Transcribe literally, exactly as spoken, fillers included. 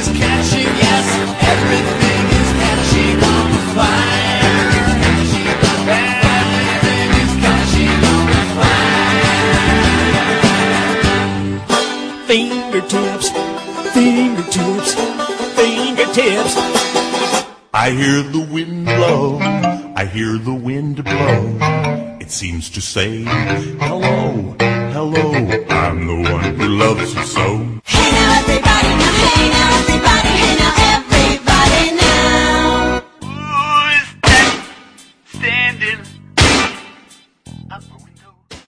is catching, yes, everything is catching on fire. Everything is catching on fire. Fingertips, fingertips, fingertips. I hear the wind blow, I hear the wind blow. It seems to say, hello, hello, I'm the one who loves you so.